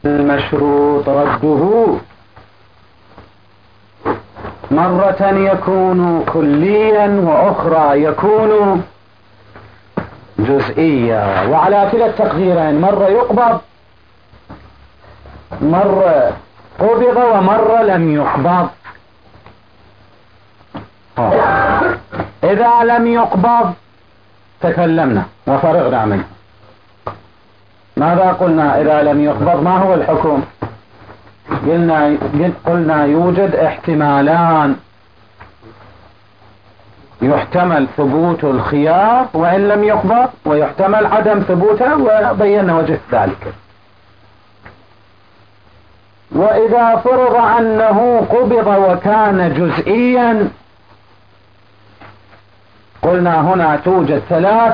المشروط رده مرة يكون كليا وأخرى يكون جزئيا، وعلى كلا التقديرين مرة يقبض، مرة قبض، ومرة لم يقبض. إذا لم يقبض تكلمنا وفرغنا منه. ماذا قلنا إذا لم يقبض؟ ما هو الحكم؟ قلنا يوجد احتمالان، يحتمل ثبوت الخيار وإن لم يقبض، ويحتمل عدم ثبوته، وبينا وجه ذلك. وإذا فرض أنه قبض وكان جزئيا، قلنا هنا توجد ثلاث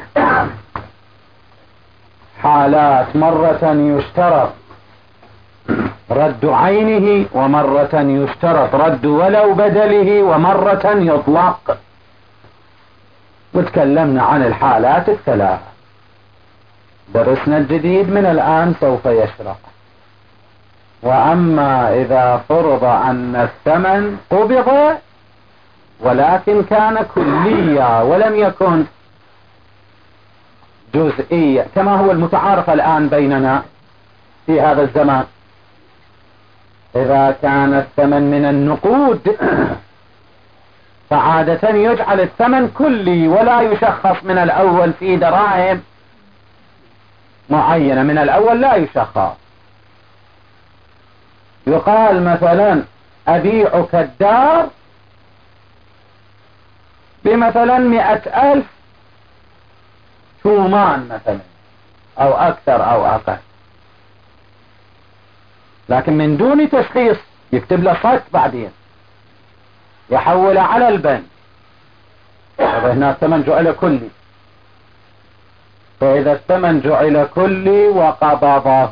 حالات: مرة يشترط رد عينه، ومرة يشترط رد ولو بدله، ومرة يطلق. وتكلمنا عن الحالات الثلاث. درسنا الجديد من الآن سوف يشرح. وأما إذا فرض أن الثمن قبض ولكن كان كليا ولم يكن جزئيا، كما هو المتعارف الآن بيننا في هذا الزمان، إذا كان الثمن من النقود فعادة يجعل الثمن كلي ولا يشخص من الأول في دراهم معينة، من الأول لا يشخص. يقال مثلا أبيعك الدار بمثلا 100,000 تومان مثلا، أو أكثر أو أقل، لكن من دون تشخيص. يكتب له صك بعدين يحول على البنك، هنا الثمن جعل كلي. فإذا الثمن جعل كلي وقبضه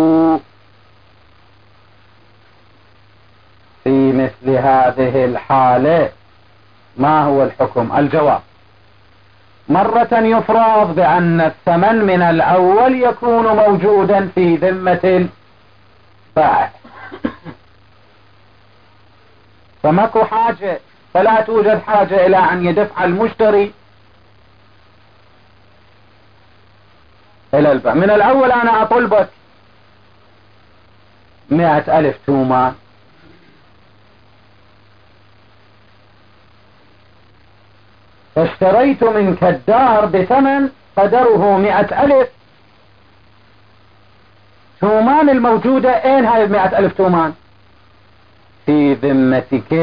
في مثل هذه الحالة ما هو الحكم؟ الجواب: مرة يفرض بأن الثمن من الأول يكون موجودا في ذمة البائع، فماكو حاجة، فلا توجد حاجة إلى أن يدفع المشتري إلى البائع. من الأول أنا أطلبك 100,000 تومان، فاشتريت منك الدار بثمن قدره 100,000 تومان الموجودة. اين هاي 100,000 تومان؟ في ذمتك.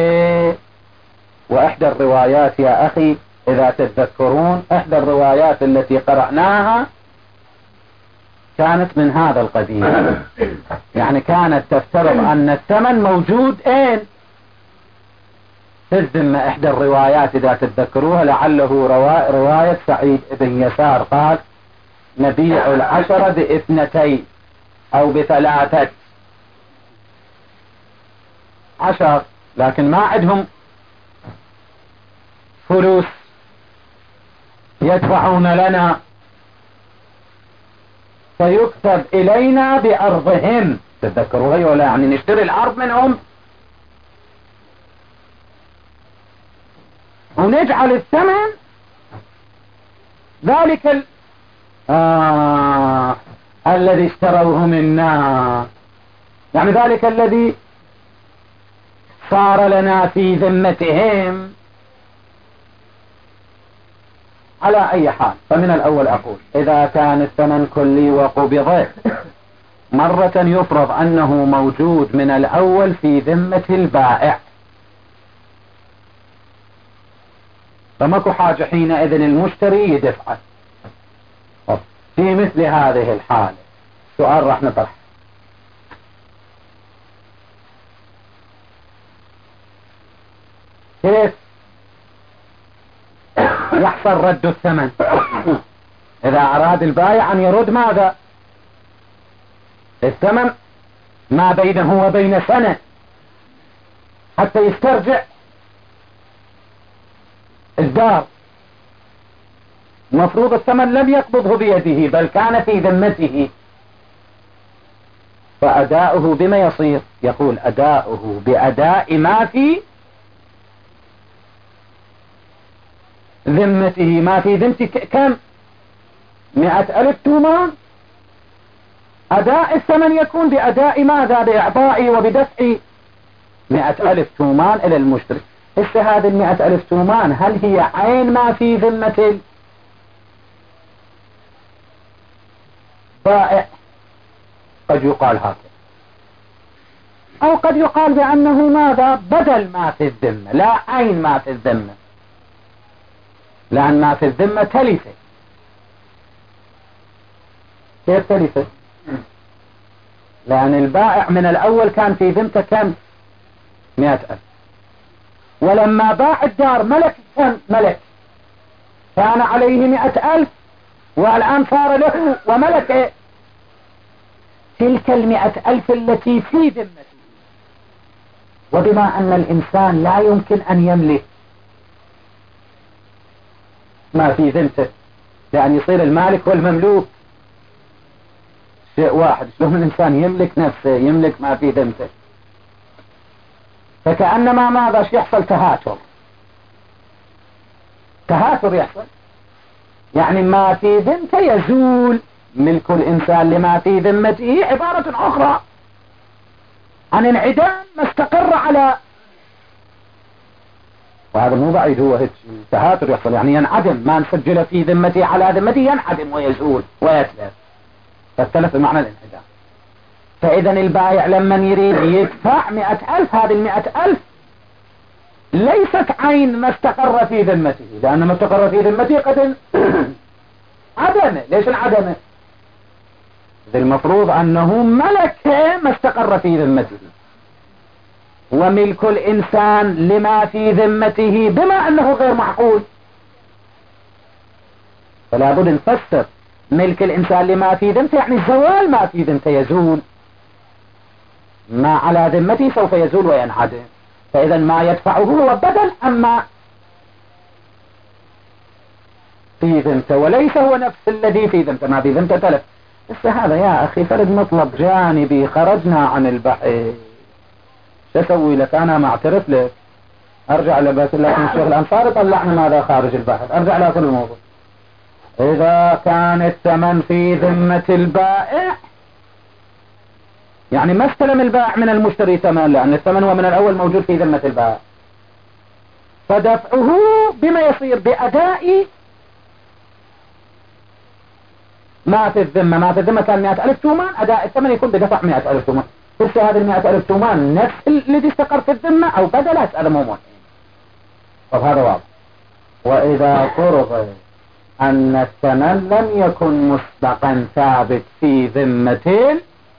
وإحدى الروايات يا أخي إذا تتذكرون، إحدى الروايات التي قرأناها كانت من هذا القبيل، يعني كانت تفترض أن الثمن موجود اين؟ في الذمة. إحدى الروايات إذا تتذكروها لعله رواية سعيد بن يسار، قال: نبيع 10 ب2 أو ب3 10، لكن ما عندهم فلوس يدفعون لنا، فيكتب إلينا بأرضهم. تتذكروها ولا؟ يعني نشتري الأرض منهم ونجعل الثمن ذلك الذي اشتروه منا، يعني ذلك الذي صار لنا في ذمتهم. على أي حال، فمن الأول أقول إذا كان الثمن كلي وقبض، مرة يفرض أنه موجود من الأول في ذمة البائع، فماكو حاجة حينئذ المشتري يدفع. في مثل هذه الحالة سؤال راح نطرح: كيف يحصل رد الثمن؟ إذا أراد البائع أن يرد ماذا؟ الثمن ما بينه وبين سنة حتى يسترجع الدار. مفروض الثمن لم يقبضه بيده بل كان في ذمته، فأداؤه بما يصير؟ يقول أداؤه بأداء ما في ذمته. ما في ذمتي كم؟ 100,000 تومان. أداء الثمن يكون بأداء ماذا؟ بإعطائي وبدفع 100,000 تومان إلى المشتري. هذه 100,000 تومان هل هي عين ما في ذمة البائع؟ قد يقال هكذا، أو قد يقال بأنه ماذا؟ بدل ما في الذمة، لا عين ما في الذمة، لأن ما في الذمة تلفة. كيف تلفة؟ لأن البائع من الأول كان في ذمته كم؟ 100,000، ولما باع الدار ملك كم؟ ملك، كان عليه 100,000 والآن صار له وملك تلك 100,000 التي في ذمته. وبما أن الإنسان لا يمكن أن يملك ما في ذمته، لأن يصير المالك والمملوك شيء واحد. شلون الإنسان يملك نفسه، يملك ما في ذمته؟ فكأنما ماذا يحصل؟ تهاتر يحصل، يعني ما في ذمته يزول ملك الإنسان لما في ذمته، عبارة أخرى عن انعدام ما استقر على. وهذا مو بعيد، هو هيك تهاتر يحصل، يعني ينعدم ما نسجل في ذمته على ذمته، ينعدم ويزول ويتلف، فالتلف بمعنى الانعدام. فإذا البائع لما يريد يدفع 100,000، هذه 100,000 ليست عين ما استقر في ذمته، لأن ما استقر في ذمته قد عدمه. ليش انعدمه؟ المفروض أنه ملك ما استقر في ذمته، وملك الإنسان لما في ذمته بما أنه غير معقول، فلا بد نفسر ملك الإنسان لما في ذمته، يعني زوال ما في ذمته، يزول ما على ذمته سوف يزول وينعدم. فإذا ما يدفعه هو بدل أما في ذمته، وليس هو نفس الذي في ذمته. ما في ذمته تلف. بس هذا يا أخي فرد مطلب جانبي، خرجنا عن البحث. شو أسوي لك؟ أنا معترف لك، أرجع لبس لكن الشيخ الأنصاري طلعنا ماذا خارج البحث. أرجع لأصل الموضوع. إذا كان الثمن في ذمة البائع، يعني ما استلم البائع من المشتري ثمن، لأن الثمن هو من الأول موجود في ذمة البائع، فدفعه بما يصير بأداء ما في الذمة. ما في الذمة كان 100,000 تومان، أداء الثمن يكون بدفع 100,000 تومان. بس هذه 100,000 تومان نفس الذي استقر في الذمة أو بدله؟ هذا مو مهم. طب هذا واضح. وإذا فرض أن الثمن لم يكن مسبقا ثابت في ذمة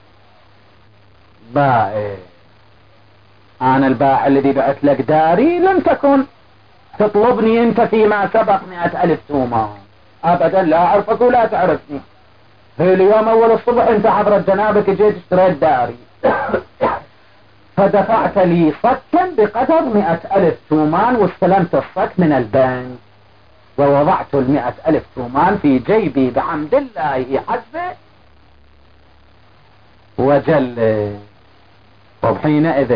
البائع، أنا البائع الذي بعت لك داري لم تكن تطلبني أنت فيما سبق 100,000 تومان أبدا، لا أعرفك ولا تعرفني. في اليوم أول الصبح أنت حضرت جنابك جيت اشتريت داري فدفعت لي صكا بقدر 100,000 تومان، واستلمت الصك من البنك ووضعت 100,000 تومان في جيبي بحمد الله عز وجل. وحينئذ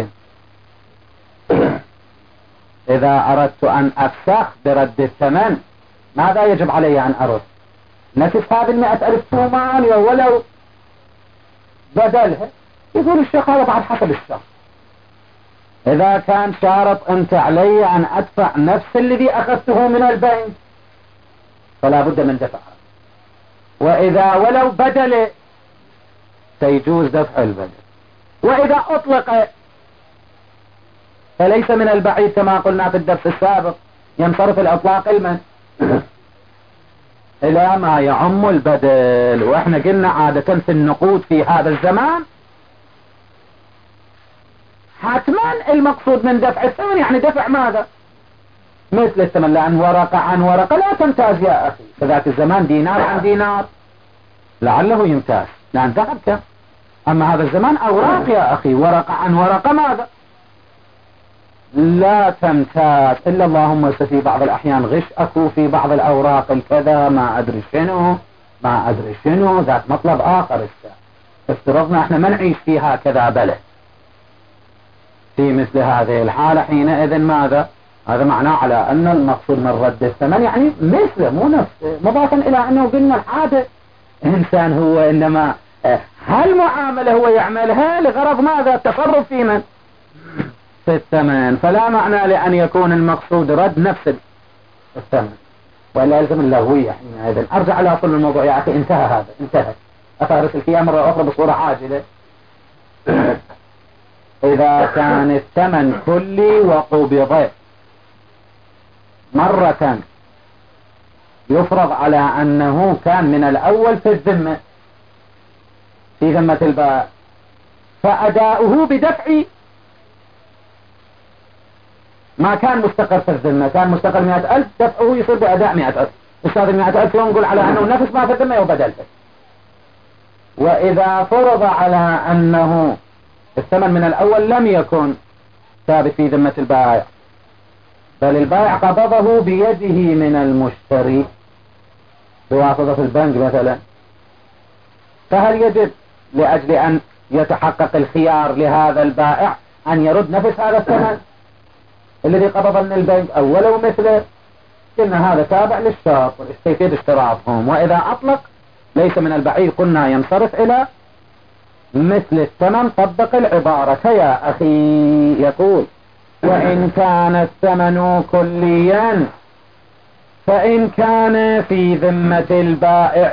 إذا أردت أن أفسخ برد الثمن ماذا يجب علي أن أرد؟ نفس هذه 100,000 تومان ولو بدلها؟ يقول الشيخ هذا بعد حسب الشخص. إذا كان شارط أنت علي أن أدفع نفس الذي أخذته من البنك فلا بد من دفعه، وإذا ولو بدل سيجوز دفع البدل. وإذا أطلق فليس من البعيد كما قلنا في الدرس السابق ينصرف الإطلاق إلى ما يعم البدل. وإحنا قلنا عادة في النقود في هذا الزمان حتما المقصود من دفع الثمن يعني دفع ماذا؟ مثل الثمن، لأن ورقة عن ورقة لا تمتاز يا أخي. في ذاك الزمان دينار عن دينار لعله يمتاز لأن ذهب كم. أما هذا الزمان أوراق يا أخي، ورقة عن ورقة ماذا؟ لا تمتاز، إلا اللهم في بعض الأحيان غش أكو في بعض الأوراق الكذا ما أدري شنو ذات مطلب آخر الساعة. افترضنا احنا ما نعيش في هكذا بلد، في مثل هذه الحالة حينئذ ماذا؟ هذا معناه على أن المقصود من رد الثمن يعني مثله مو نفسه، مضافا إلى أنه قلنا الحادث إنسان هو، إنما هالمعاملة هو يعملها لغرض ماذا؟ التصرف في من؟ في الثمن، فلا معنى لأن يكون المقصود رد نفس الثمن، ولا يلزم اللغوية حينئذ. أرجع على أصل الموضوع يا أخي، انتهى هذا، انتهى. أفارس فيها مرة أخرى بصورة عاجلة. إذا كان الثمن كلي وقبض مرة يفرض على أنه كان من الأول في الذمة، في ذمة البائع، فأداؤه بدفع ما كان مستقر في الذمة، كان مستقر 100,000، دفعه يصير بأداء 100,000. أستاذ 100,000 يوم نقول على أنه نفس ما في الذمة وبدلته. وإذا فرض على أنه الثمن من الأول لم يكن ثابت في ذمة البائع، بل البائع قبضه بيده من المشتري بواسطة البنك مثلا، فهل يجب لأجل أن يتحقق الخيار لهذا البائع أن يرد نفس هذا الثمن الذي قبض من البنك أو ولو مثله؟ قلنا هذا تابع للشرط كيفية اشتراطهم، وإذا أطلق ليس من البعيد قلنا ينصرف إلى مثل الثمن. طبق العبارة يا أخي. يقول وإن كان الثمن كليا فإن كان في ذمة البائع،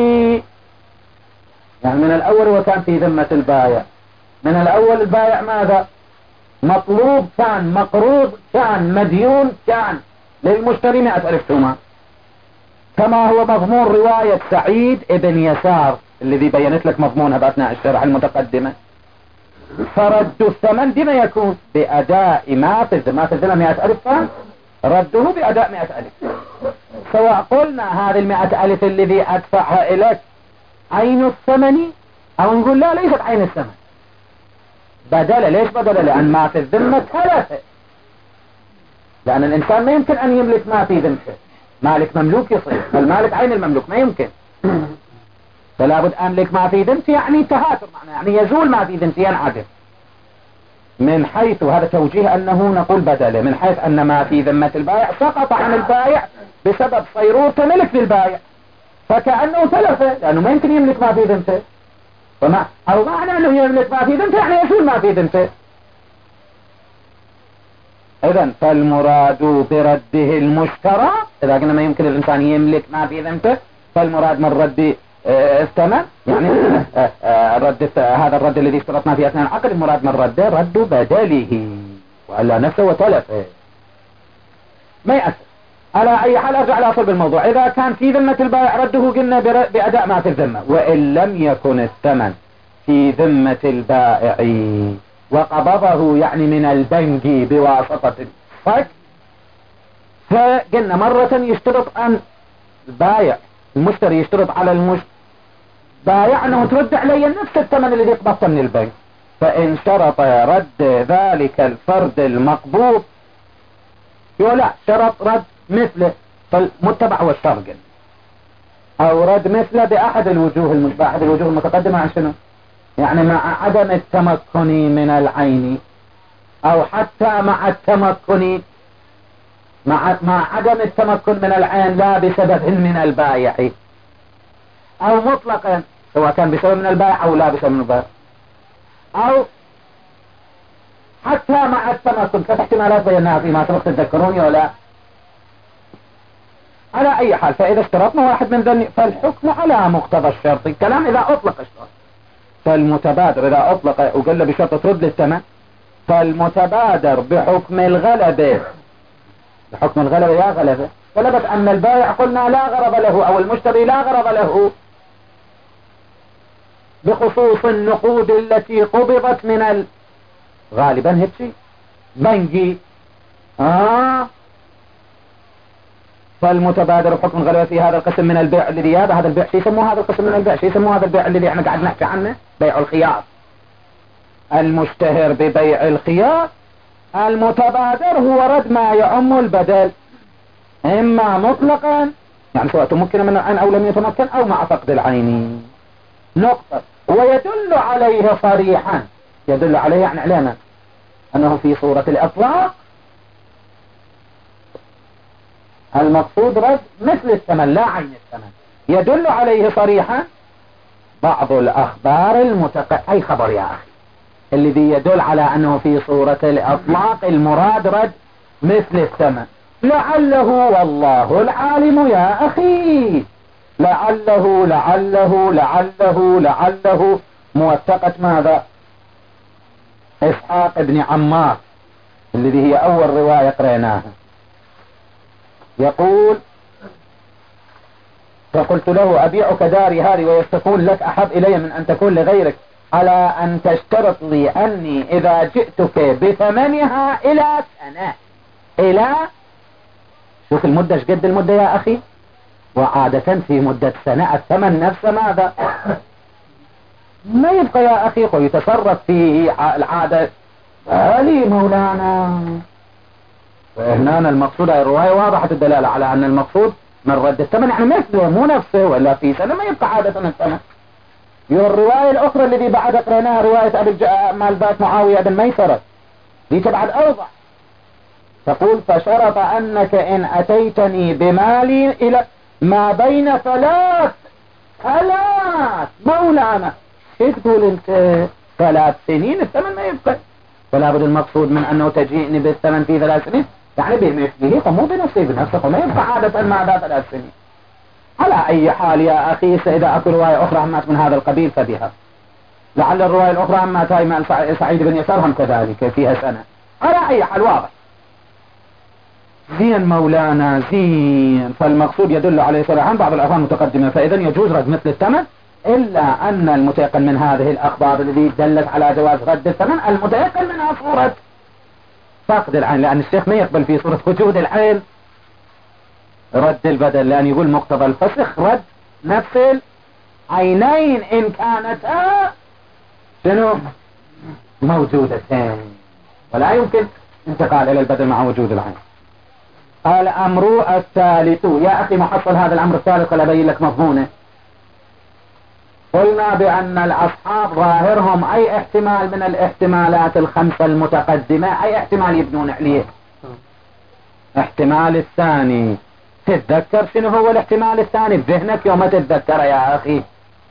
يعني من الأول هو كان في ذمة البائع، من الأول البائع ماذا؟ مطلوب كان، مقروض كان، مديون كان للمشتري 100,000 تومان، كما هو مضمون رواية سعيد ابن يسار الذي بينت لك مضمونها بأثناء الشرح المتقدمة. فرد الثمن بما يكون بأداء ما في الذمة 100,000 رده بأداء 100,000، سواء قلنا هذه 100,000 الذي أدفعها إليك عين الثمن أو نقول لا ليست عين الثمن، بدل. ليش بدل؟ لأن ما في الذمة ثلاثة، لأن الإنسان ما يمكن أن يملك ما في ذمته، مالك مملوك يصير، المالك عين المملوك ما يمكن، فلا بد أملك ما في ذمتي، يعني تهاتر معنى، يعني يزول ما في ذمتي، ينعدم. من حيث هذا توجيه أنه نقول بدله، من حيث أن ما في ذمة البائع سقط عن البائع بسبب صيروته ملك للبائع، فكأنه تلفه لأنه ما يمكن يملك ما في ذمته، أو معنى أنه يملك ما في ذمته يعني يزول ما في ذمته. إذن فالمراد برده المشترى، إذا قلنا ما يمكن الإنسان يملك ما في ذمته، فالمراد من رد الثمن يعني هذا الرد الذي اشترطنا في أثناء العقد، المراد من رده رد بدله، وألا نفسه وتلفه ما يأثر. على أي حال أرجع لأصل بالموضوع. إذا كان في ذمة البائع رده قلنا بأداء ما في الذمة، وإن لم يكن الثمن في ذمة البائع وقبضه يعني من البنك بواسطة الصك، فقلنا مرة يشترط أن البائع المشتري يشترط على البائع أنه ترد علي نفس الثمن الذي قبضته من البنك، فإن شرط رد ذلك الفرد المقبوض يقول لا شرط رد مثله، فالمتبع والشرط أو رد مثله بأحد الوجوه المتقدمة عن شنو؟ يعني مع عدم التمكن من العين، أو حتى مع التمكن مع عدم التمكن من العين لا بسبب من البائع، أو مطلقا سواء كان بسبب من البائع أو لا بسبب من البائع، أو حتى مع التمكن كاحتمالات بيناها فيما سبق تذكروني ولا. على أي حال فإذا اشترطنا واحد من ذني فالحكم على مقتضى الشرط، الكلام إذا أطلق الشرط، فالمتبادر إذا أطلق وقل بشرط ترد للثمن، فالمتبادر بحكم الغلبة، بحكم الغلبة يا غلبة، غلبت أن البائع قلنا لا غرض له أو المشتري لا غرض له بخصوص النقود التي قبضت من غالبا هيك بنجي فالمتبادر بحكم الغلبة في هذا القسم من البيع الذي هذا البيع شو يسموه؟ هذا القسم من البيع شو يسموه؟ هذا البيع الذي احنا قاعد نحكي عنه بيع الخيار، المشتهر ببيع الخيار. المتبادر هو رد ما يعم البدل، إما مطلقا يعني سواء تمكن من العين أو لم يتمكن، أو مع فقد العين، نقطة. ويدل عليه صريحا، يدل عليه يعني علينا أنه في صورة الإطلاق المقصود رد مثل الثمن لا عين الثمن. يدل عليه صريحا بعض الأخبار أي خبر يا أخي الذي يدل على أنه في صورة الإطلاق المراد رد مثل الثمن. لعله والله العالم يا أخي، لعله موثقة ماذا؟ إسحاق بن عمار الذي هي أول رواية قرأناها. يقول فقلت له أبيعك داري هذه ويستكون لك أحب إلي من أن تكون لغيرك، على أن تشترط لي أني إذا جئتك بثمنها إلى سنة، إلى شوف المدة ايش قد المدة يا أخي، وعادة في مدة سنة الثمن نفسه ماذا ما يبقى يا أخي ويتصرف فيه العادة. هذه مولانا هنا المقصود الرواية واضحة الدلالة على أن المقصود من رد الثمن يعني مثله مو نفسه ولا في سنة ما يبقى عادة الثمن. الرواية الأخرى التي بعد قرأناها رواية أبي مالبات معاوية بن ميسرة دي تبعد أوضح. تقول فشرط أنك إن أتيتني بمالي إلى ما بين ثلاث مولانا ايش تقول انت 3 سنين الثمن ما يبقى، ولا بد المقصود من أنه تجيئني بالثمن في 3 سنين يعني بمثله فمو بنصيب نفسه فما يبقى عادة مع 3 سنين. على أي حال يا أخي إذا أكو رواية أخرى عمات من هذا القبيل فبها، لعل الرواية الأخرى عمات هاي مال سعيد بن يسار هم كذلك فيها سنة. على أي حال واضح زين مولانا زين. فالمقصود يدل عليه صراحة بعض الأخبار متقدمة، فإذا يجوز رد مثل الثمن، إلا أن المتيقن من هذه الأخبار التي دلت على جواز رد الثمن المتيقن منها صورة فاقد العين، لأن الشيخ ما يقبل في صورة وجود العين رد البدل، لأن يقول مقتضى الفسخ رد نفس العينين إن كانتا شنو موجودتين، ولا يمكن انتقال إلى البدل مع وجود العين. الأمر الثالث يا أخي محصل هذا الأمر الثالث ولا أبين لك مضمونه. قلنا بأن الأصحاب ظاهرهم أي احتمال من الاحتمالات الخمسة المتقدمة، أي احتمال يبنون عليه. احتمال الثاني تتذكر شنو هو الاحتمال الثاني بذهنك يوم تتذكر يا أخي؟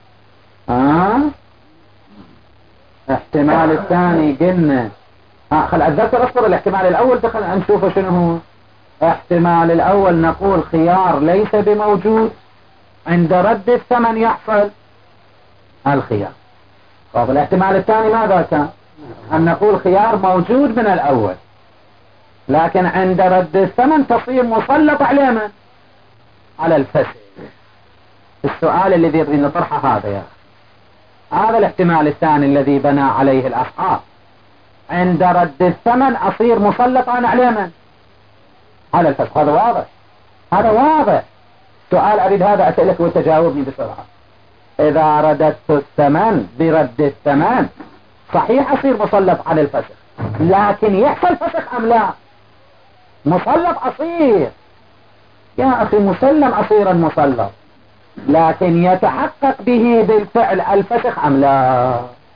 احتمال الثاني قلنا خل أتذكر أصبر. الاحتمال الأول دخل نشوفه شنو هو. احتمال الأول نقول خيار ليس بموجود، عند رد الثمن يحصل الخيار. طب الاحتمال الثاني ماذا كان؟ أن نقول خيار موجود من الأول لكن عند رد الثمن تصير مسلط عليه من؟ على الفسد. السؤال الذي يريد نطرحه هذا يا هذا الاحتمال الثاني الذي بنى عليه الأصحاب، عند رد الثمن أصير مسلطا عليه من؟ على الفسد. هذا واضح، هذا واضح. سؤال أريد هذا أسألك وتجاوبني بسرعة. إذا رددت الثمن برد الثمن صحيح أصير مسلط على الفسخ، لكن يحصل فسخ أم لا؟ مسلط أصير يا أخي، مسلم أصيرا مسلط، لكن يتحقق به بالفعل الفسخ أم لا؟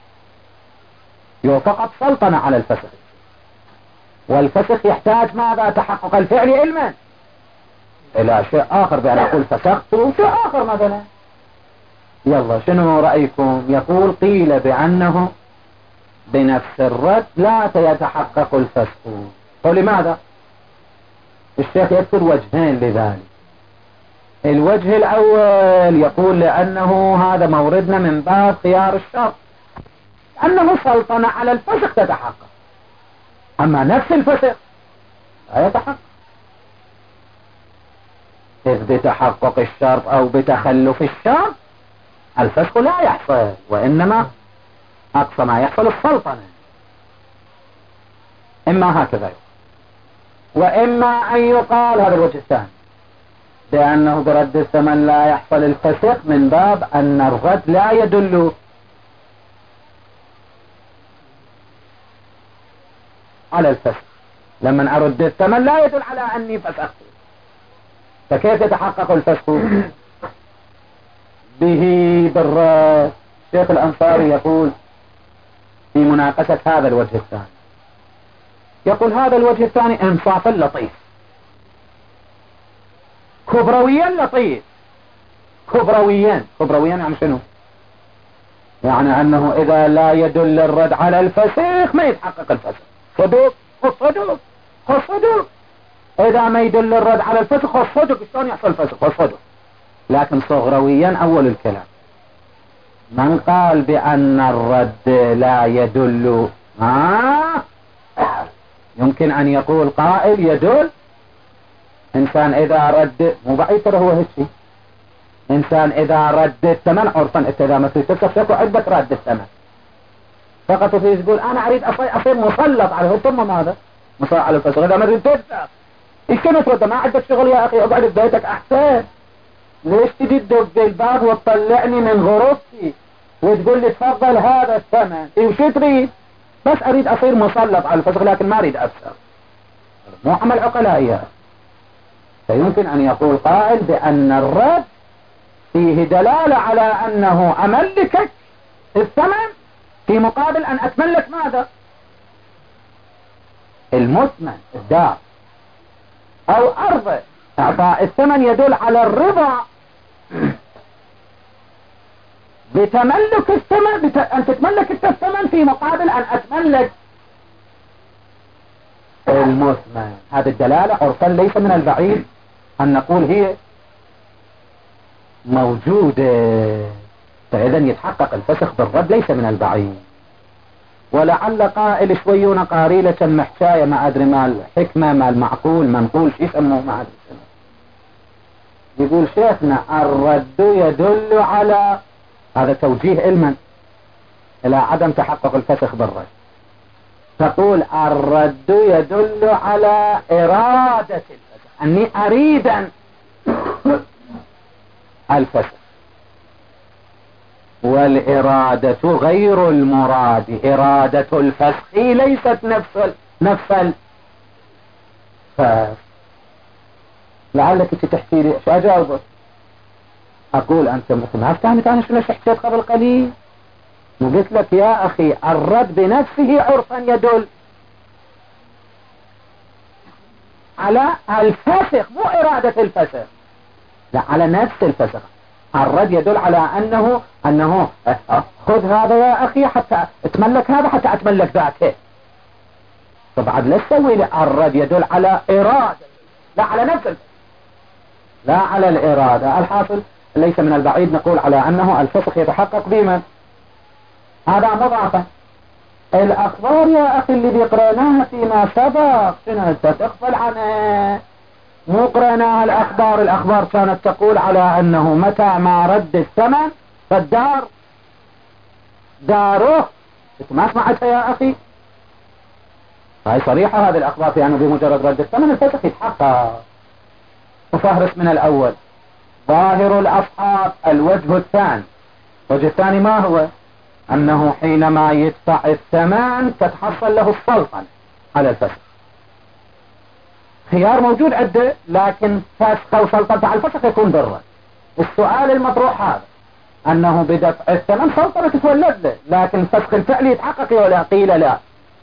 فقط سلطنة على الفسخ، والفسخ يحتاج ماذا؟ تحقق الفعل علما إلى شيء آخر، بأن أقول فسخت شيء آخر مثلا. يلا شنو رأيكم؟ يقول قيل بأنه بنفس الرد لا يتحقق الفسخ. ولماذا؟ الشيخ يذكر وجهين لذلك. الوجه الأول يقول لأنه هذا موردنا من باب خيار الشرط، أنه سلطنة على الفسخ تتحقق، أما نفس الفسخ لا يتحقق. إذ بتحقق الشرط أو بتخلف الشرط الفسخ لا يحصل، وإنما أقصى ما يحصل السلطنة. إما هكذا يقول، وإما أن يقال هذا الوجه الثاني بأنه برد الثمن لا يحصل الفسخ من باب أن الرد لا يدل على الفسخ. لما أرد الثمن لا يدل على أني فسخت، فكيف يتحقق الفسخ به بالرد؟ الشيخ الأنصاري يقول في مناقشة هذا الوجه الثاني، يقول هذا الوجه الثاني انصافا لطيف، كبرويا لطيف. كبرويا يعني شنو؟ يعني أنه إذا لا يدل الرد على الفسخ ما يتحقق الفسخ. صدق والصدق والصدق، إذا ما يدل الرد على الفسخ والصدق شلون يحصل الفسخ والصدق. لكن صغرويا أول الكلام من قال بأن الرد لا يدل، يمكن أن يقول قائل يدل. إنسان إذا رد، مو بعيد ترى هو هالشيء، إنسان إذا رد الثمن عرفا، أنت إذا ما تريد تكسب شكو عندك رد الثمن، فقط تريد تقول أنا أريد أصير مسلط على ثم ماذا؟ مسلط على الفسخ. إذا ما تريد تكسب إيش كنت ترد؟ ما عندك شغل يا أخي، اقعد ببيتك أحسن. ليش تجي تدق الباب وتطلعني من غرفتي وتقول لي تفضل هذا الثمن؟ وش تريد؟ بس أريد أصير مسلط على الفسخ لكن ما أريد أكسب. مو عمل عقلائية. فيمكن أن يقول قائل بأن الرد فيه دلالة على أنه أملكك الثمن في مقابل أن أتملك ماذا؟ المثمن الدار أو أرض. إعطاء الثمن يدل على الرضا بتملك الثمن، أن تتملك الثمن في مقابل أن أتملك المثمن. هذه الدلالة عرفا ليس من البعيد أن نقول هي موجودة، فإذا يتحقق الفسخ بالرد ليس من البعيد. ولعل قائل شويون قاريلة محشاية ما أدري ما الحكمة ما المعقول منقول شيء يسموه ما أدري شنو، يقول شيخنا الرد يدل على، هذا توجيه علما إلى عدم تحقق الفسخ بالرد، تقول الرد يدل على إرادة الفسخ، أني أريد أن الفسخ، والإرادة غير المراد. إرادة الفسخ ليست نفس الفسخ. لعلك تحكي لي ايش اجاوبك؟ اقول انت ما فهمت انا شو حكيت قبل قليل، وقلت لك يا اخي الرد بنفسه عرفا يدل على الفسخ، مو إرادة الفسخ، لا على نفس الفسخ. الرد يدل على أنه خذ هذا يا أخي حتى اتملك هذا حتى اتملك ذاك. طبعا لا تسوي لي الرد يدل على إرادة، لا على نفس الفسخ، لا على الإرادة. الحاصل ليس من البعيد نقول على أنه الفسخ يتحقق بمن؟ هذا مضاعفة. الأخبار يا أخي اللي بيقرأناها فيما سبق شنو أنت تغفل عنه؟ مو قرأناها الأخبار كانت تقول على أنه متى ما رد الثمن فالدار داره. ما سمعتها يا أخي؟ هاي صريحة هذه الأخبار في أنه بمجرد رد الثمن الفسخ يتحقق. وفهرس من الأول ظاهر الأصحاب. الوجه الثاني، الوجه الثاني ما هو؟ أنه حينما يدفع الثمن تتحصل له السلطنة على الفسخ. خيار موجود عنده لكن فسخ وسلطنة على الفسخ يكون بالرد. السؤال المطروح هذا أنه بدفع الثمن سلطنة تتولد له، لكن الفسخ الفعلي يتحقق ولا؟ قيل لا،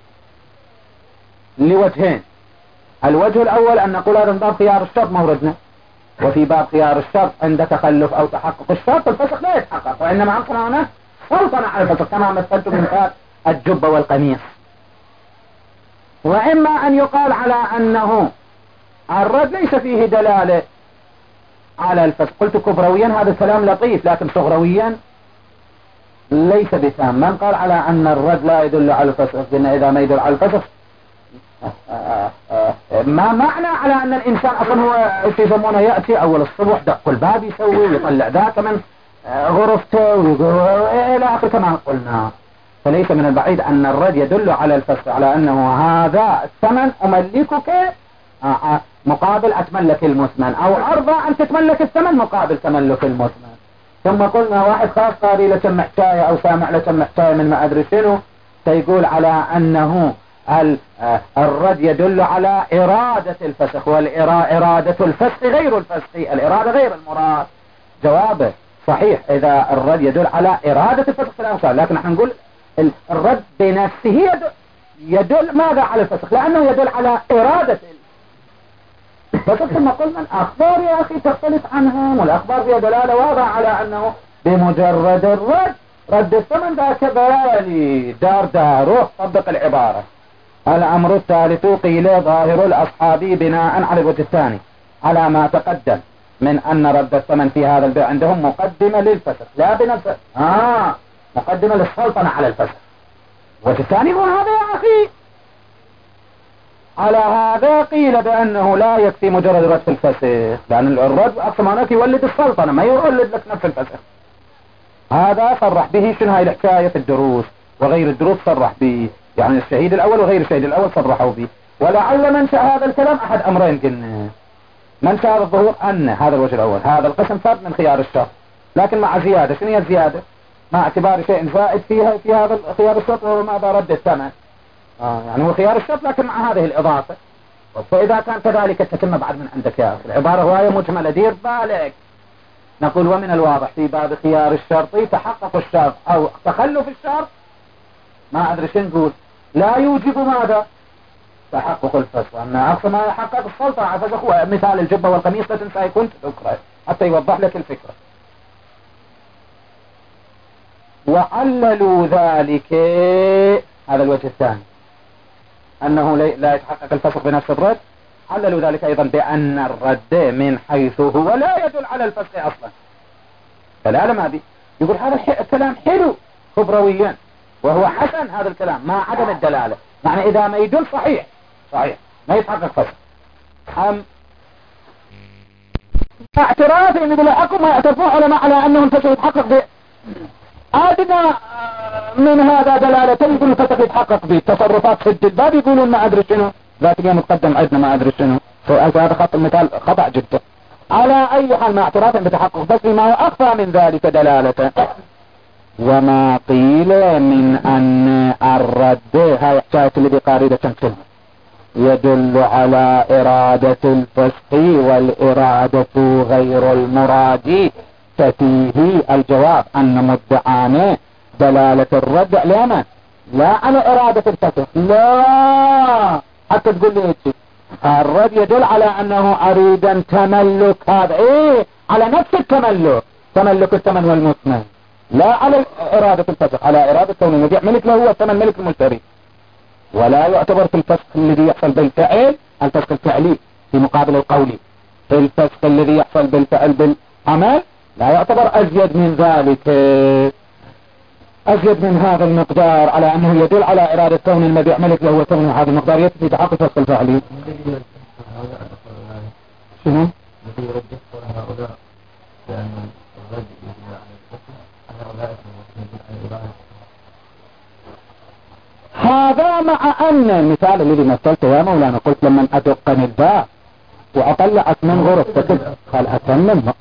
لوجهين. الوجه الأول أن نقول هذا من باب خيار الشرط موردنا، وفي باب خيار الشرط عند تخلف أو تحقق الشرط الفسخ لا يتحقق، وإنما أمكن سلطنة على الفسخ كما مثلت من باب الجبة والقميص. وإما أن يقال على أنه الرد ليس فيه دلالة على الفسخ. قلت كبرويا هذا الكلام لطيف لكن صغرويا ليس بتام. من قال على أن الرد لا يدل على الفسخ؟ قلنا إذا ما يدل على الفسخ ما معنى على أن الإنسان أصلا هو يسمونه يأتي أول الصبح دق الباب يسوي ويطلع ذاك من غرفته إلى آخر كما قلنا. فليس من البعيد أن الرد يدل على الفسخ، على أنه هذا الثمن أملكك مقابل أتملك المثمن، أو أرضى أن تتملك الثمن مقابل تملك المثمن. ثم قلنا واحد خاص قاري لكم محتاية أو سامع لكم محتاية من ما أدري شنو سيقول على أنه الرد يدل على إرادة الفسخ، والإرادة الفسخ غير الفسخ، الإرادة غير المراد. جوابه صحيح إذا الرد يدل على إرادة الفسخ في الأمثال، لكن نحن نقول الرد بنفسه يدل ماذا على الفسخ؟ لأنه يدل على إرادة الفسخ. ثم قلنا الأخبار يا أخي تختلف عنهم، والأخبار فيها دلالة واضحة على أنه بمجرد الرد رد الثمن ذاك بالي دار روح طبق العبارة. الأمر الثالث قيل ظاهر الأصحابي بناء على الوجه الثاني على ما تقدم من أن رد الثمن في هذا البيع عندهم مقدمة للفسخ لا بنفسه، مقدمة للسلطنة على الفسخ. الوجه الثاني هو هذا يا أخي. على هذا قيل بأنه لا يكفي مجرد رد في الفسخ، لأن الرد أصلا يولد السلطنة ما يولد لك نفس الفسخ. هذا صرح به شنو هاي الحكاية في الدروس، وغير الدروس صرح به، يعني الشهيد الأول وغير الشهيد الأول صرحوا به. ولعل منشأ هذا الكلام أحد أمرين قلنا. منشأ هذا الظهور أن هذا الوجه الأول هذا القسم فرد من خيار الشرط، لكن مع زيادة. شنو هي الزيادة؟ مع اعتبار شيء زائد فيها في هذا خيار الشرط وهو ماذا؟ رد الثمن. يعني هو خيار الشرط لكن مع هذه الإضافة. فإذا كان كذلك تتم بعد من عندك يا أخي. العبارة هواية مجملة دير بالك. نقول ومن الواضح في باب خيار الشرط تحقق الشرط أو تخلف الشرط ما أدري شو نقول لا يوجب ماذا؟ تحقق الفسخ. أن أقصى ما يحقق السلطة على الفسخ هو مثال الجبة والقميص لا تنسى كنت تذكره حتى يوضح لك الفكرة. وعللوا ذلك هذا الوجه الثاني أنه لا يتحقق الفسخ بنفس الرد. عللوا ذلك أيضا بأن الرد من حيث هو لا يدل على الفسخ أصلا. فالعالم هذه يقول هذا الكلام حلو خبرويا وهو حسن هذا الكلام مع عدم الدلالة، يعني إذا ما يدل صحيح ما يتحقق فسخ. اعتراف ان يقول حكم ما يعترفون علماء على أنه الفسخ يتحقق أدنى من هذا دلالة. يقول الفسخ يتحقق بالتصرفات في الباب يقولون ما أدري شنو ذات اليوم تقدم عندنا ما أدري شنو. هذا خط المثال خطأ جدا. على أي حال مع اعتراف بتحقق بس ما هو أخفى من ذلك دلالة. وما قيل من أن الرد هاي حكاية اللي بقاريدة كلمة يدل على إرادة الفسق والإرادة غير المراد، ففيه الجواب أن مدعانه دلالة الرد لمن؟ لا على إرادة الفسق، لا حتى تقول لي إيش الرد يدل على أنه أريد تملك هذا على نفس التملك، تملك الثمن والمثمن، لا على إرادة الفسق، على إرادة كون المبيع ملك له هو الثمن ملك المشتري. ولا يعتبر في الفسق الذي يحصل بالفعل الفسق الفعلي في مقابل القولي. في الفسق الذي يحصل بالفعل بالعمل لا يعتبر أزيد من ذلك، أزيد من هذا المقدار على أنه يدل على إرادة كون المبيع ملك له هو ثمن هذا المقدار يكفي تحقق الفسق الفعلي. شنو؟ هذا مع أن المثال الذي مثلته يا مولانا قلت لما أدقني الباب وأطلعت من غرفتك قال أتمم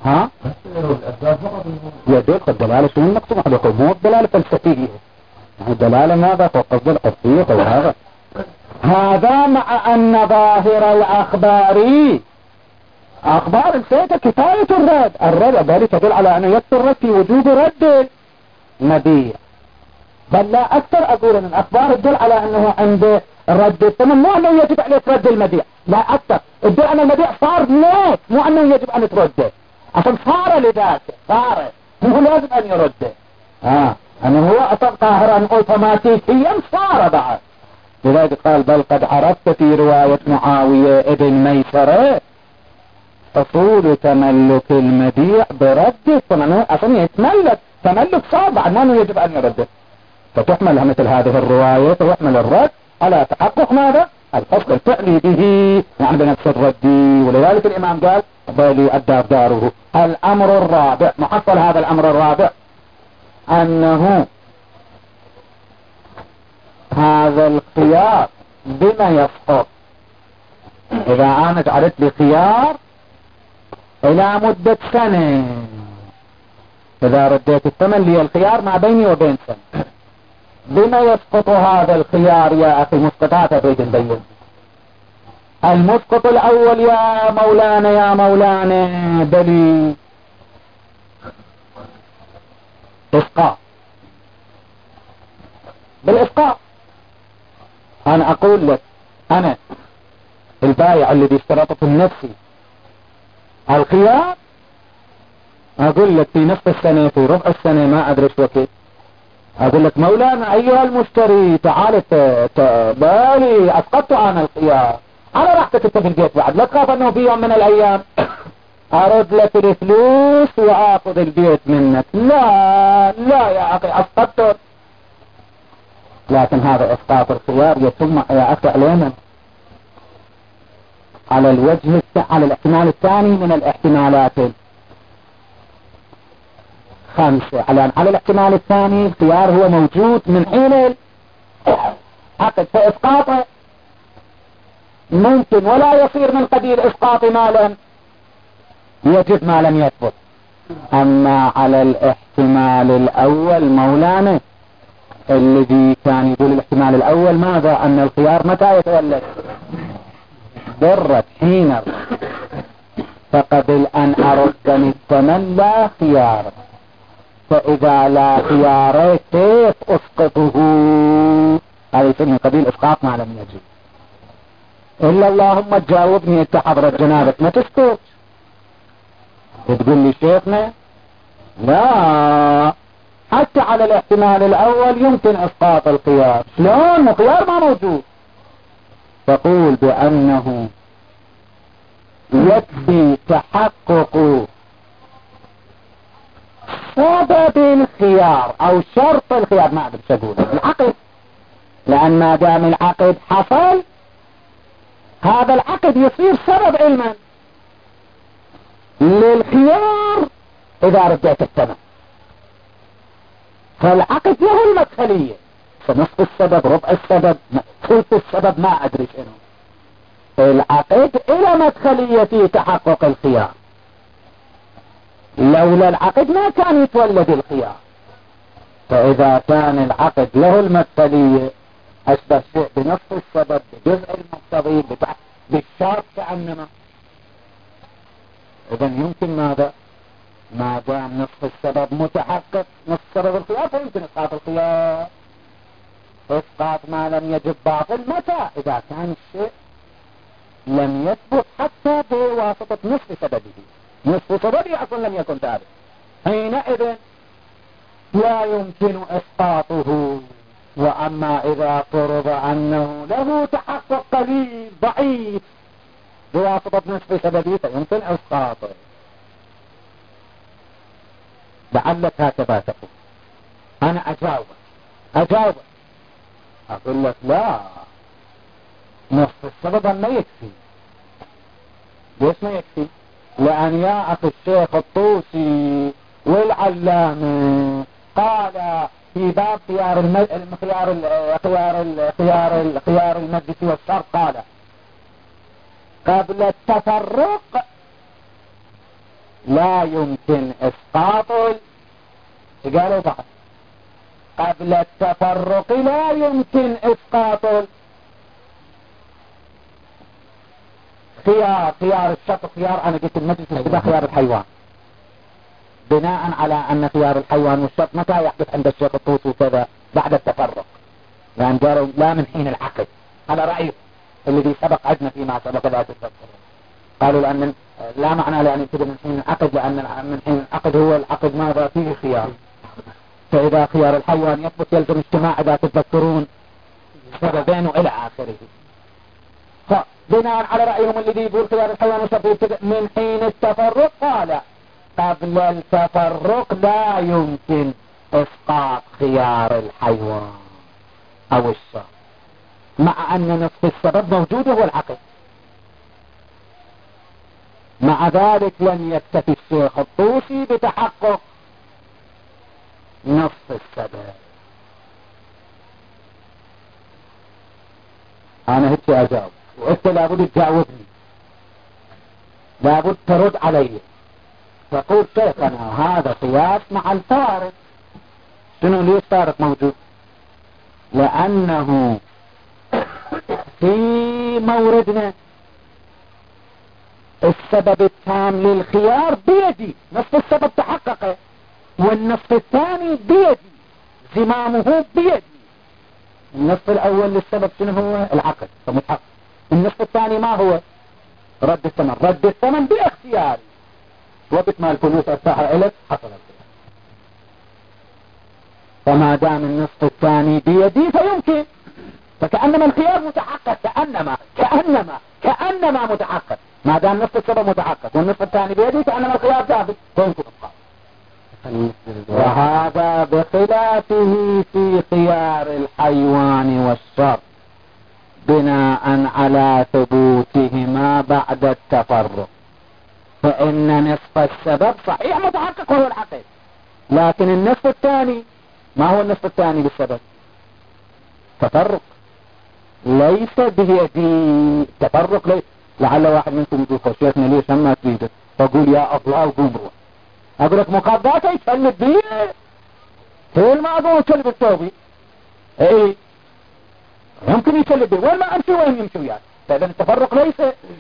يدل الدلالة شنو المقصود يقول مو الدلالة فلسفية، الدلالة ماذا فوق قصد القصية وهذا. هذا مع أن ظاهر الأخبار أخبار السيدة كفاية الرد ذلك تدل على أنه يكثر في وجوب رد المبيع، بل لا أكثر أقول أن الأخبار تدل على أنه عند رد الثمن مو أنه يجب عليه رد المبيع، لا أكثر تدل أن المبيع صار ليك مو أنه يجب أن ترده عشان صار لذاته صار مو لازم أن يرده أنه هو قاهرا أوتوماتيكيا صار بعد. لذلك قال بل قد عرفت في رواية معاوية ابن ميسرة حصول تملك المبيع برد الثمن عشان يتملك تملك صار بعد ما أنه يجب أن يرده، فتحمل مثل هذه الرواية ويحمل الرد على تحقق ماذا؟ الفسق الفعلي به يعني بنفس الرد. ولذلك الإمام قال بالي الدار داره. الأمر الرابع محصل هذا الأمر الرابع أنه هذا الخيار بما يسقط. إذا أنا جعلت لي خيار إلى مدة سنة، إذا رديت الثمن لي الخيار ما بيني وبين سنة، بما يسقط هذا الخيار يا أخي؟ مسقطات أريد نبين. المسقط الأول يا مولانا بلي إسقاط بالإسقاط. أنا أقول لك أنا البايع الذي اشترطت النفسي الخيار، أقول لك في نصف السنة في ربع السنة ما أدري وقت، أقول لك مولانا أيها المشتري تعال بالي أسقطت أنا الخيار، على راحتك أنت في البيت بعد، لا تخاف أنه في يوم من الأيام أرد لك الفلوس وآخذ البيت منك. لا لا يا أخي أسقطت. لكن هذا إسقاط الخيار يتم يا أخي علينا على الوجه على الاحتمال الثاني من الاحتمالات 5. على الاحتمال الثاني الخيار هو موجود من حين العقد، فإسقاطه ممكن ولا يصير من قبيل إسقاط ما لم يجب ما لم يثبت. أما على الاحتمال الأول مولانا الذي كان يقول الاحتمال الأول ماذا؟ أن الخيار متى يتولد؟ ضرت حين فقبل أن أردني الثمن لا خيار، فإذا لا خيار كيف أسقطه؟ هذا يصير من قبيل إسقاط ما لم يجب. إلا اللهم تجاوبني أنت حضرة جنابك ما تسكت تقول لي شيخنا لا حتى على الاحتمال الأول يمكن إسقاط الخيار. شلون؟ الخيار ما موجود. تقول بأنه يكفي تحقق سبب الخيار أو شرط الخيار، ما أدري شو أقول، العقد، لأن ما دام العقد حصل هذا العقد يصير سبب علما للخيار إذا رجعت الثمن، فالعقد له المدخلية، فنصف السبب ربع السبب ثلث السبب ما أدري شنو، العقد إلى مدخلية في تحقق الخيار. لولا العقد ما كان يتولد الخيار، فإذا كان العقد له المدخلية أشبه شيء بنصف السبب بجزء المقتضي بالشرط كأنما، إذا يمكن ماذا؟ ما دام نصف السبب متحقق نصف سبب الخيار فيمكن إسقاط الخيار. إسقاط ما لم يجب باطل متى؟ إذا كان الشيء لم يثبت حتى بواسطة نصف سببه، نصف سببه أصلا لم يكن ثابت، حينئذ لا يمكن إسقاطه. وأما إذا فرض أنه له تحقق قليل ضعيف بواسطة نصف سببه فيمكن إسقاطه. لعلك هكذا تقول. أنا أجاوبك أقول لك لا، نصف السبب ما يكفي. ليش ما يكفي؟ لأن يا أخي الشيخ الطوسي والعلامة قال في باب خيار المجلس والشرط قال قبل التفرق لا يمكن إسقاط. قالوا بعد قبل التفرق لا يمكن إسقاط خيار الشرط. خيار أنا قلت المجلس إذا خيار الحيوان بناء على أن خيار الحيوان والشرط متى يحدث عند الشيخ الطوسي وكذا؟ بعد التفرق، لأن قالوا لا من حين العقد، على رأيه الذي سبق عندنا فيما سبق لا تتذكر. قالوا لأن لا معنى لأن يبتدئ من حين العقد، لأن من حين العقد هو العقد ماذا فيه خيار، فإذا خيار الحيوان يثبت يلزم اجتماع إذا تتذكرون سببين إلى آخره. فبناء على رأيهم الذي يقول خيار الحيوان وشرط يبتدئ من حين التفرق، قال قبل التفرق لا يمكن إسقاط خيار الحيوان أو الشرط، مع أن نصف السبب موجود هو العقد. مع ذلك لم يكتفي الشيخ الطوسي بتحقق نصف السبب. أنا هيك أجاوب، وأنت لابد تجاوبني، لابد ترد علي. تقول شيخنا هذا قياس مع الفارق. شنو ليش فارق موجود؟ لأنه في موردنا السبب التام للخيار بيدي، نصف السبب تحقق، والنصف الثاني بيدي، زمامه بيدي. النصف الأول للسبب شنو هو؟ العقد فمتحقق. النصف الثاني ما هو؟ رد الثمن. رد الثمن باختياري، وقت ما الفلوس ارتاح إلك حصل الخيار. فما دام النصف الثاني بيدي فيمكن، فكأنما الخيار متحقق، كأنما متحقق. ما دام نصف السبب متحقق والنصف الثاني بيدي كأنما الخيار ثابت، فيمكن القاء. وهذا بخلافه في خيار الحيوان والشر بناء على ثبوتهما بعد التفرق. فإن نصف السبب صحيح متحقق وهو العقد، لكن النصف الثاني ما هو النصف الثاني بالسبب؟ تفرق ليس بيدي. تفرق ليس. لعل واحد منكم يقول شيخنا ليش ما تريده؟ فقول يا الله وقوم روح. اقول لك مقابلاته يتكلم بيه هو المعظوم يتكلم بالتوبي. ايه يمكن يتكلم بيه وين ما امشي وين يمشي وياه. فاذا التفرق ليس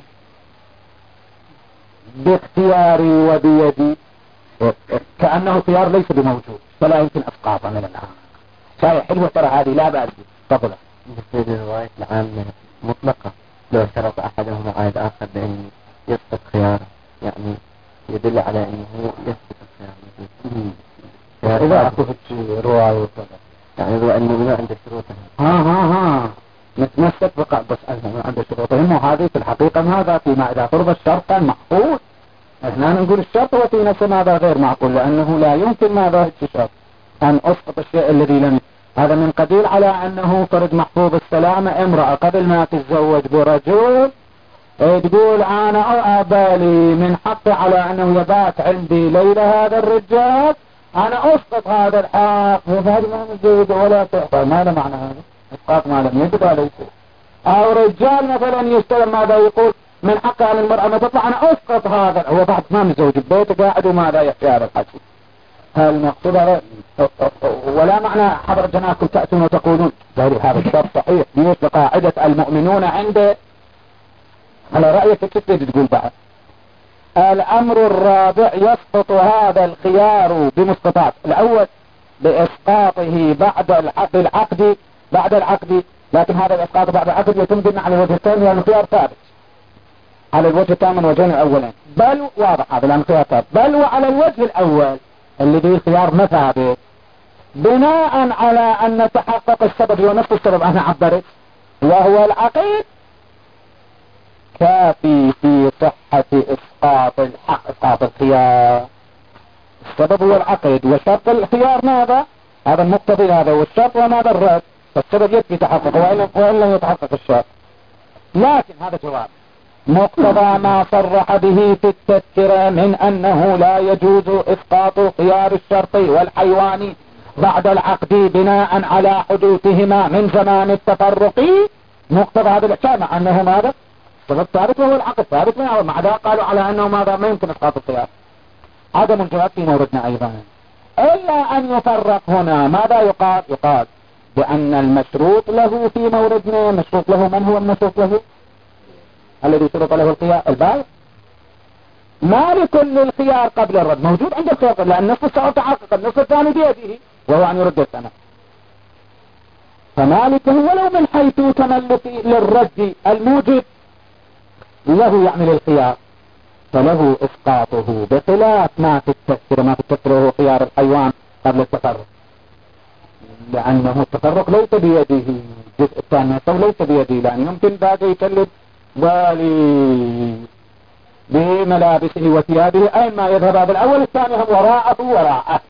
باختياري وبيدي، كأنه خيار ليس بموجود، فلا يمكن اسقاطه من الآن. شايف حلوة ترى هذه، لا بأس. تفضل. بالنسبة للرواية العامة مطلقة، لو شرط أحدهما على الآخر بأن يسقط خياره، يعني يدل على أنه يسقط الخيار. إذا أكو رواية يعني هو أنه ما عنده شروطه. نتمسك بقى بس أنه عنده شروطهم، وهذه في الحقيقة هذا فيما إذا فرض الشرط المحفوظ. احنا نقول الشرط وفي نفسه هذا غير معقول، لأنه لا يمكن ماذا الشرط أن أسقط الشيء الذي لم. هذا من قبيل على أنه فرض محفوظ السلامة. امرأة قبل ما تتزوج برجل تقول أنا أبالي من حقي على أنه يبات عندي ليلة هذا الرجال، أنا أسقط هذا الحق، وهذا ما متزوج ولا تعطى. ماذا معنى هذا؟ إسقاط ما لم يجب عليه. أو رجال مثلا يستلم ماذا يقول من حق على المرأة ما تطلع، أنا أسقط هذا. هو بعد ما متزوج ببيته قاعد وماذا يحكي هذا الحكي. هل المقصود هذا ولا معنى حضر جناكم تأتون وتقولون هذا الشرط صحيح ليش لقاعدة المؤمنون عنده على رأيك كيف تقول بعد. الأمر الرابع يسقط هذا الخيار بمسقطات. الأول بإسقاطه بعد العقد، لكن هذا الإسقاط بعد العقد يتم على الوجه الثاني لأنه خيار ثابت على الوجه الثاني وجهين الأولين، بل واضح هذا لأنه خيار ثابت، بل وعلى الوجه الأول اللي به خيار ما ثابت بناء على أن تحقق السبب ونفس السبب أنا عبرت وهو العقيد كافي في صحة إسقاط الحق، إسقاط الخيار. السبب هو العقد وشرط الخيار ماذا؟ هذا المقتضي هذا، والشرط وماذا الرد. فالسبب يكفي تحقق وإن لم يتحقق الشرط. لكن هذا جواب مقتضى ما صرح به في التذكرة من أنه لا يجوز إسقاط خيار الشرط والحيوان بعد العقد بناء على حدوثهما من زمان التفرق. مقتضى هذا الإحكام أنه ماذا؟ السبب ثابت وهو العقد ثابت، مع ذلك قالوا على أنه ماذا ما يمكن إسقاط الخيار. عدم الجواب في موردنا أيضا. إلا أن يفرق هنا ماذا يقال؟ يقال بأن المشروط له في موردنا، مشروط له من هو المشروط له؟ الذي شرط له الخيار البائع. مالك للخيار قبل الرد موجود عند الخيار، لأن نصف السبب تحقق، النصف الثاني بيده وهو أن يرد الثمن. فمالك ولو من حيث تملك للرد الموجب له يعمل الخيار فله إسقاطه، بخلاف ما في التذكرة. ما في التذكرة هو خيار الحيوان قبل التفرق، لأنه التفرق ليس بيده. الجزء الثاني ليس بيده، لأن يمكن بعد يكلف بالي بملابسه وثيابه أين ما يذهب هذا الأول، الثاني هم وراءه.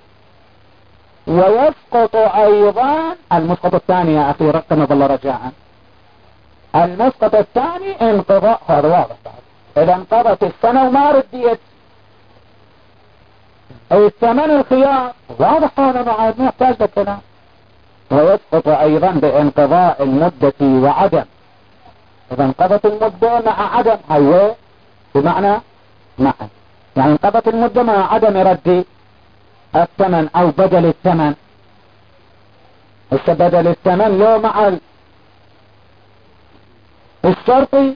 ويسقط أيضا المسقط الثاني يا أخي رقم ظل رجاء. المسقط الثاني انقضاء، هذا واضح بعد. إذا انقضت السنة وما رديت الثمن الخيار واضح، هذا بعد ما يحتاج للكلام. ويسقط أيضا بانقضاء المدة وعدم. إذا انقضت المدة مع عدم هو بمعنى معا، يعني انقضت المدة مع عدم رد الثمن أو بدل الثمن. بدل الثمن لو مع الشرطي،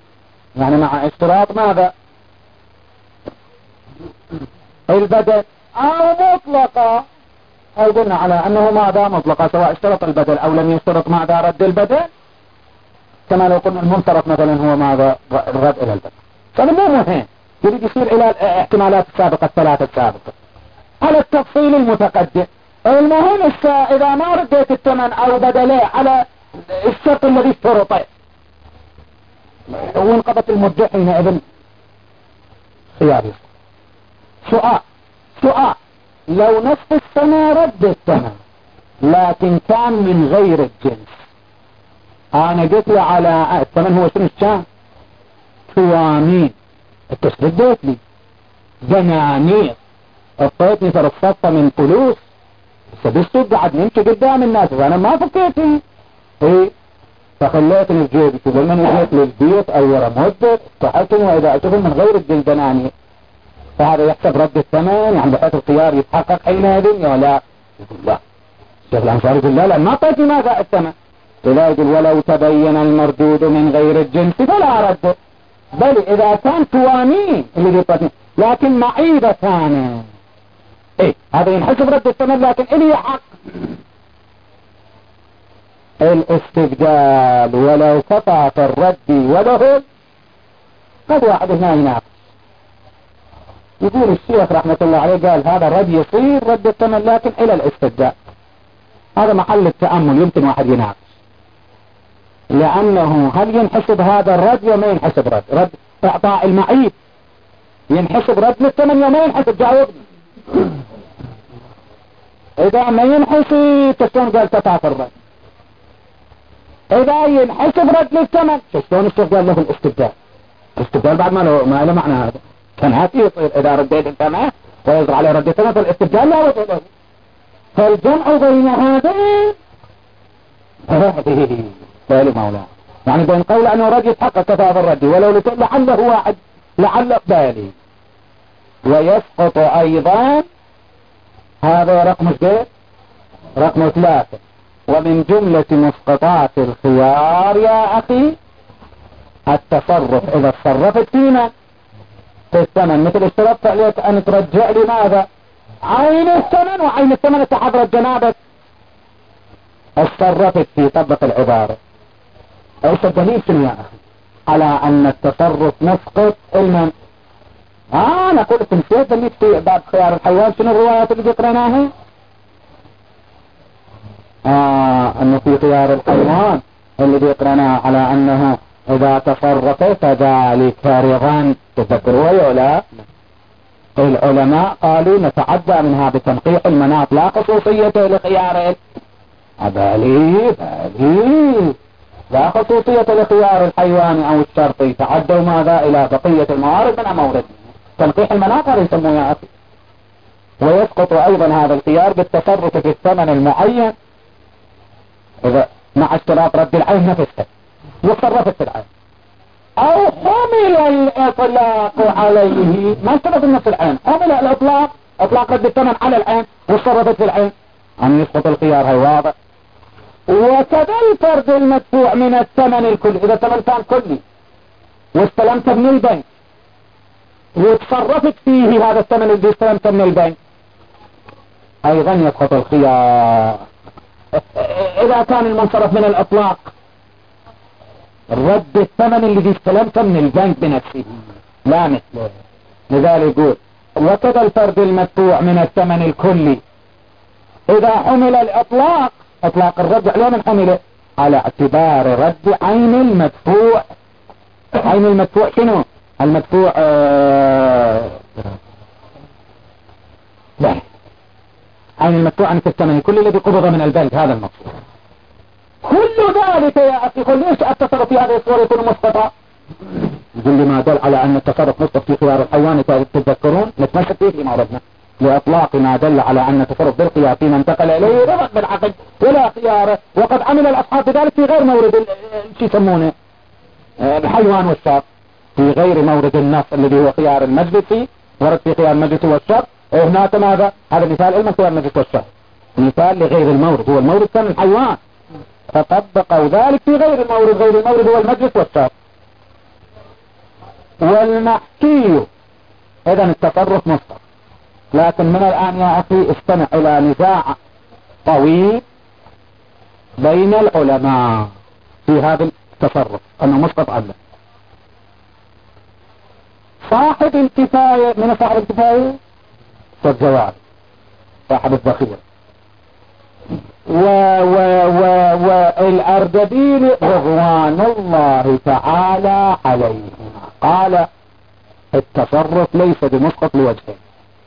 يعني مع اشتراط ماذا؟ البدل. أو مطلقة، أو قلنا على أنه ماذا مطلقة سواء اشترط البدل أو لم يشترط ماذا رد البدل، كما لو قلنا المنصرف مثلا هو ماذا الرد إلى البدل. فهذا مو مهم، يريد يصير إلى الاحتمالات السابقة الثلاثة السابقة على التفصيل المتقدم. المهم إذا ما رديت الثمن أو بدله على الشرط الذي اشترطه وانقضت المدة حينئذ خياري. سؤال لو نصف السنة رد الثمن لكن كان من غير الجنس، أنا قلت له على الثمن هو شنو كان؟ ثوانين، رديت لي دنانير، اعطيتني فرصتها من فلوس، بالسوق قاعد نمشي قدام الناس وانا ما فكيتي ايه، فخليتني في جيبي لما جيت للبيت او ورا مدة استحكم، واذا اشوف من غير الجنس دنانير فهذا يحسب رد الثمن، يعني بحيث الخيار يتحقق حينئذ ولا لا؟ يقول لا. الشيخ الأنصاري يقول لا ما اعطيتني ماذا الثمن. إذا يقول ولو تبين المردود من غير الجنس فلا رد، بل إذا كان ثوانين اللي بيطلعني لكن معيبة ثانية ايه هذا ينحسب رد الثمن، لكن إلي حق الاستبدال ولو قطع في الرد وله. قد واحد هنا يناقش يقول الشيخ رحمة الله عليه قال هذا الرد يصير رد الثمن لكن إلى الاستبدال. هذا محل التأمل، يمكن واحد يناقش، لأنه هل ينحسب هذا الرد وما ينحسب رد إعطاء المعيب ينحسب رد للثمن وما ينحسب؟ جاوبني. إذا ما ينحسب شلون قال قطع في الرد؟ إذا ينحسب رد للثمن شلون الشيخ قال له الاستبدال؟ الاستبدال بعد ما له معنى هذا كان هاتي يصير إذا رديت الثمن ويصدر عليه رد الثمن فالاستبدال لا وجه له. فالجمع بين هذين بالي مولانا، يعني بين قول أنه رد يتحقق كفاءة الرد ولو لعله واحد لعله بالي، ويسقط أيضا هذا رقم ايش؟ رقم 3. ومن جملة مسقطات الخيار يا أخي التصرف، إذا تصرفت فينا في الثمن مثل اشترطت عليك أن ترجع لي ماذا؟ عين الثمن، وعين الثمن تحضرت جنابك اتصرفت في طبق العبارة. ايش الدليل شنو يا أخي على أن التصرف مسقط المن؟ أنا قلت نسيت اللي في باب خيار الحيوان شنو الروايات اللي قرأناها؟ أنه في خيار الحيوان اللي بيقرأناه على أنه إذا تصرف فذلك رضا، تذكروا يا لا؟ العلماء قالوا نتعدى منها بتنقيح المناط لا خصوصيته لخيار بالي لا خصوصية لخيار الحيوان أو الشرطي، تعدوا ماذا إلى بقية الموارد من مورد تنقيح المناط هذا يسموه يا أخي. ويسقط أيضا هذا الخيار بالتصرف في الثمن المعين إذا مع اشتراط رد العين نفسه وتصرفت في العين، أو حمل الإطلاق عليه، ما اشترط نفس العين، حمل الإطلاق إطلاق رد الثمن على العين وتصرفت في العين أن يسقط الخيار، هي واضح. وكذا الفرد المدفوع من الثمن الكلي، إذا الثمن كان كلي واستلمت من البنك وتصرفت فيه هذا الثمن اللي استلمت من البنك أيضا يسقط الخيار. إذا كان المنصرف من الإطلاق رد الثمن اللي استلمته من البنك بنفسه لا مثله، لذلك يقول وكذا الفرد المدفوع من الثمن الكلي إذا حمل الإطلاق إطلاق الرد على من حمله على اعتبار رد عين المدفوع. عين المدفوع شنو؟ المدفوع لا عين المدفوع عن الثمن كل الذي قبض من البنك، هذا المقصود. كل ذلك يا أخي قل ليش التصرف في هذه الصورة يكون مسقطا؟ يقول لي ما دل على أن التصرف مسقط في خيار الحيوان تتذكرون نتمسك فيه فيما ردنا لإطلاق ما دل على أن التصرف بالخيار فيما انتقل إليه ربط بالعقد ولا خياره، وقد عمل الأصحاب بذلك في غير مورد شو يسمونه الحيوان والشرط، في غير مورد النص الذي هو خيار المجلسي، ورد في خيار المجلس والشرط. وهناك ماذا؟ هذا مثال علم خيار المجلس والشرط، مثال لغير المورد، هو المورد كان الحيوان، فطبقوا ذلك في غير المورد، غير المورد هو المجلس والشرط. والمحكي إذن التصرف مسقط لكن من الآن يا أخي استمع إلى نزاع طويل بين العلماء في هذا التصرف أنه مسقط عنه. صاحب الكفاية، من صاحب الكفاية؟ والجواب صاحب الذخيرة. والأردبيل رضوان الله تعالى عليهما قال التصرف ليس بمسقط لوجهين.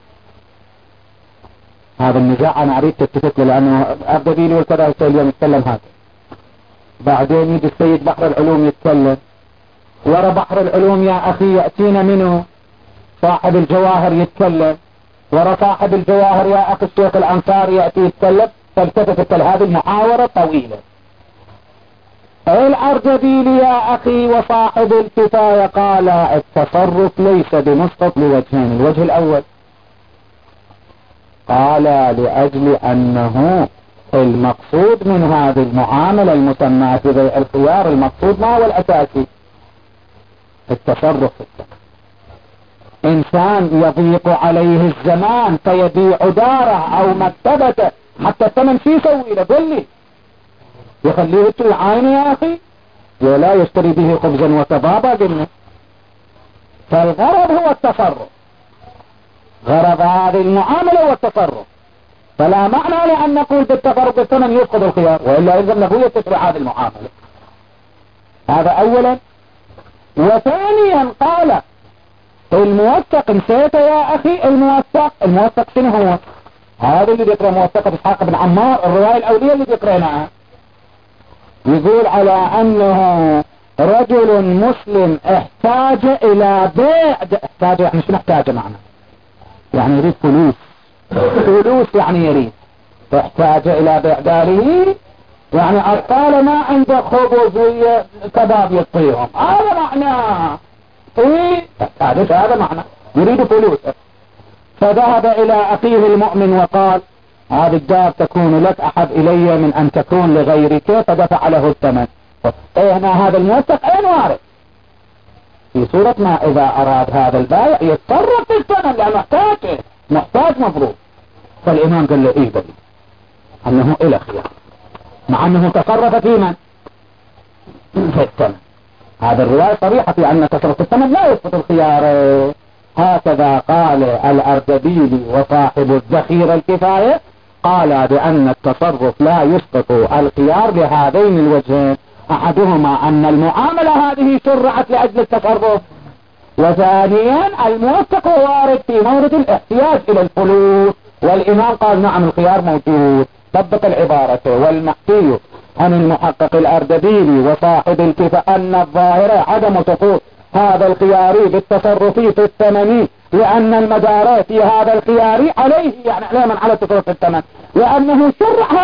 هذا النزاع أنا أريد تتفق له، لأنه الأردبيل والكذا اليوم يتكلم هذا، بعدين يجي السيد بحر العلوم يتكلم، ورا بحر العلوم يا أخي يأتينا منه صاحب الجواهر يتكلم، ورا صاحب الجواهر يا أخي الشيخ الأنصاري يأتي يتكلم، فالتفتت هذه المحاورة طويلة. الأردبيل يا أخي وصاحب الكفاية قال التصرف ليس بمسقط لوجهين. الوجه الأول قال لأجل أنه المقصود من هذه المعاملة المسمى في بيع الخيار، المقصود ما هو الأساسي؟ التصرف في الثمن. إنسان يضيق عليه الزمان فيبيع داره أو مكتبته حتى الثمن شو يسوي له؟ قل لي، يخليه في عينه يا أخي ولا يشتري به خبزا وكبابا؟ قلنا فالغرض هو التصرف، غرض هذه المعاملة هو التصرف، فلا معنى لأن نقول بالتصرف بالثمن يفقد الخيار، وإلا يلزم له تشريع هذه المعاملة. هذا أولا. وثانيا قال الموثق، نسيت يا أخي الموثق شنو هو؟ هذا اللي يقرأ موثقة إسحاق بن عمار الرواية الأولية اللي يقرأناها، يقول على أنه رجل مسلم احتاج إلى بيع، احتاج يعني شنو احتاج معنا؟ يعني يريد فلوس يعني يريد، احتاج إلى بيع داره، يعني أطال ما عنده خبز وكباب يطيهم، هذا معناه ايه احتاج، هذا معناه يريد فلوس. فذهب إلى أخيه المؤمن وقال هذه الدار تكون لك أحب إلي من أن تكون لغيرك، فدفع له الثمن. هنا هذا الموثق أين وارد؟ في صورة ما إذا أراد هذا البائع يتصرف في الثمن لأنه محتاج مفروض. فالإمام قال له إيه بدي أنه إلى خيار، مع أنه تصرف في من؟ في الثمن. هذا الرواية صريحة في أن تصرف الثمن لا يسقط الخيار. هكذا قال الأردبيلي وصاحب الذخيرة الكفاية، قال بأن التصرف لا يسقط الخيار لهذين الوجهين، أحدهما أن المعاملة هذه شرعت لأجل التصرف، وثانيا الموثق وارد في مورد الاحتياج إلى الفلوس، والإمام قال نعم الخيار موجود. طبق العبارة والمحكي عن المحقق الأردبيلي وصاحب الكفاية أن الظاهرة عدم سقوط هذا الخياري بالتصرف في الثمن، لأن المدار في هذا الخياري عليه، يعني على من على التصرف في الثمن، لأنه شرع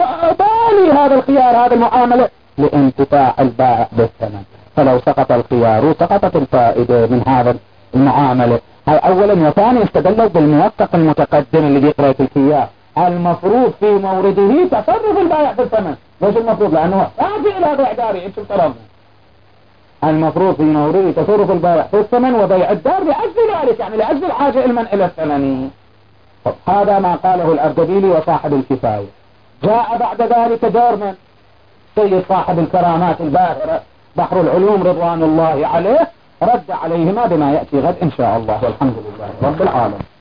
هذا الخيار هذا المعاملة لانتفاع البائع بالثمن. فلو سقط الخيار سقطت الفائدة من هذا المعاملة. هاي أولا. وثانيا استدلوا بالموثق المتقدم اللي يقرأ في الخيار، المفروض في مورده تصرف البائع بالثمن. ليش المفروض؟ لأنه يحتاج إلى بيع داري. ايش الكلام؟ المفروض في مورده تصرف البائع في الثمن وبيع الدار لأجل ذلك، يعني لأجل الحاجة علما إلى الثمن. هذا ما قاله الأردبيلي وصاحب الكفاية. جاء بعد ذلك دور من سيد صاحب الكرامات الباهرة بحر العلوم رضوان الله عليه، رد عليهما بما يأتي غد إن شاء الله، والحمد لله رب العالمين.